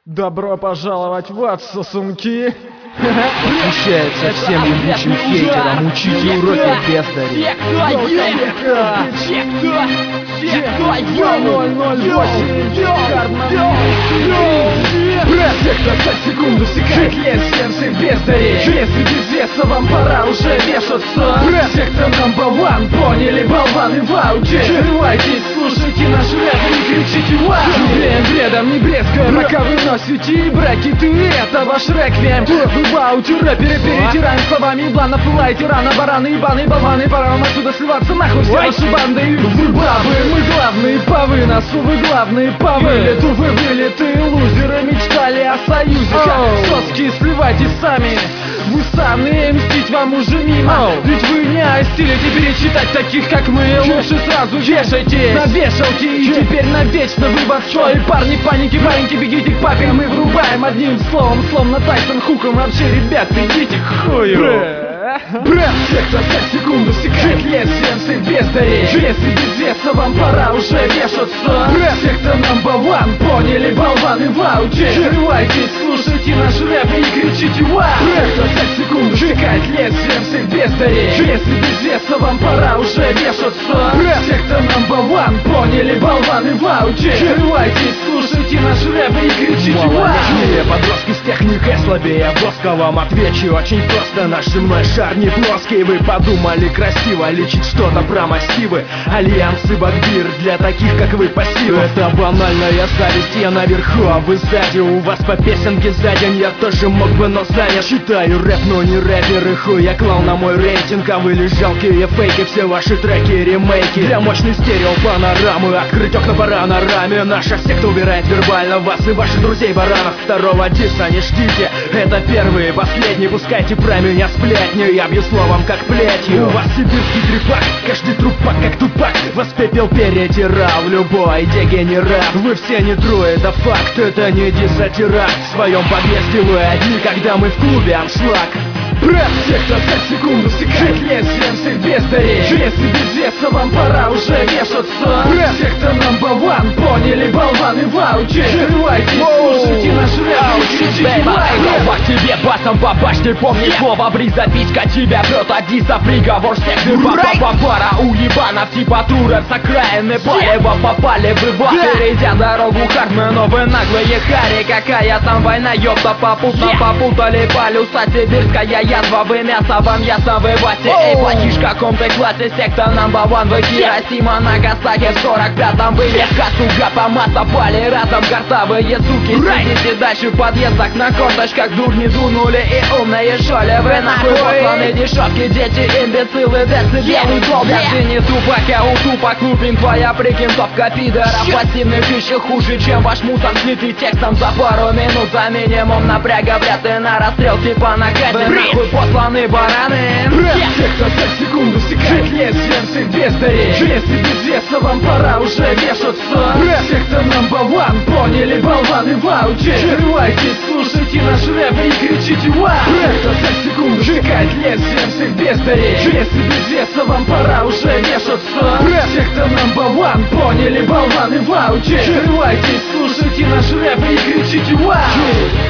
Добро пожаловать в ад, сосунки! Посвящается всем ебучим хейтерам, учите уроки бездари. Секта за секунду секает лезвием всех бездарей. Если без веса вам пора уже вешаться. Секта No.1, поняли, болваны в ауте. Срывайтесь, слушайте наш рэп и кричите вау. Чужим бредом не брезгая, пока вы носите брекеты. Это ваш реквием. Вы в ауте рэперы перетираем словами блана. Пылаете рано, бараны, ебаные болваны. Пора вам отсюда сливаться нахуй все ваши банды. Вы бабы, мы главные павы. На сувы главные по вылету. Вы вылеты, лузеры мечтали о союзе. Соски, сливайтесь сами. Вы сами, мстить вам уже мимо. Ведь вы не осилите перечитать таких, как мы. Лучше сразу вешайтесь на вешалке. И теперь навечно вы в отстой. Парни, паники, маленькие, бегите к папе. Мы врубаем одним словом, словно Тайсон Хуком. Вообще, ребят, идите к хую. Секта за секунду секает лезвием всех бездарей. Если без веса вам пора уже вешаться. Секта No.1, поняли, болваны в ауте. Срывайтесь, слушайте наш рэп и кричите вау. Секта за секунду секает лезвием всех бездарей. Если без веса вам пора уже вешаться. Секта No.1, поняли, болваны в ауте. Срывайтесь, слушайте наш рэп и кричите вау. Подростки с техникой слабее воска. Вам отвечу очень просто, наш земной шар не плоский. Вы подумали красиво лечить что-то про массивы. Альянсы Багбир для таких, как вы, пассивы. Это банальная зависть, я наверху, а вы сзади. У вас по песенке за день я тоже мог бы, но занят. Читаю рэп, но не рэперы, хуй, я клал на мой рейтинг. А вы лишь жалкие фейки, все ваши треки ремейки. Для мощной стерео панорамы, открыть окна пора на раме. Наша секта убирает вербально вас и ваших друзей баранов. Второго диса не ждите, это первый и последний. Пускайте про меня сплетни, я бью словом как плетью. У вас сибирский трепак, каждый трупак как тупак. Вас пепел перетирал любой дегенерат. Вы все не тру, это факт, это не дис, а теракт. В своем подъезде вы одни, когда мы в клубе аншлаг. Секта за секунду секает лезвием всех бездарей. Если без веса вам пора уже вешаться. Секта No.1, поняли, болваны в ауте. Срывайтесь, слушайте наш рэп и кричите вау. Голова тебе басом по башне, помни слово бриза. Писька тебя прет от диса, приговор секты. Пара уебанов типа туров с окраины полева. Попали вы в ад, перейдя дорогу хардменов. Вы наглые хари, какая там война, ёпта, попутно попутали полюса. Сибирская язва, вы мясо, вам ясно, вы Васи. Эй, плохишь в каком-то классе, секта No.1. Вы Хиросима, Нагасаки в 45-м. Вы легка, сука, по масса пали разом. Картавые суки, сидите дальше в подъездах на корточках. Дурни дунули и умные шоли. Вы нахуй посланы дешевки, дети, имбецилы, децибелы долбят. Ты не тупак, а у тупак лупин. Твоя прикинь, топка пидоров пассивных еще хуже, чем ваш мусор, слитый текстом за пару минут. За минимум напряга вряд ли на расстрел типа на Казе. Нахуй посланы бараны. Секта за секунду секает лезвием всех бездарей. Если без веса вам пора уже вешаться. Секта No.1, поняли, болваны в ауте. Срывайтесь, слушайте наш рэп и кричите вау. Секта за секунду секает лезвием всех бездарей. Если без веса вам пора уже вешаться. Секта No.1, поняли, болваны в ауте. Срывайтесь, слушайте наш рэп и кричите вау.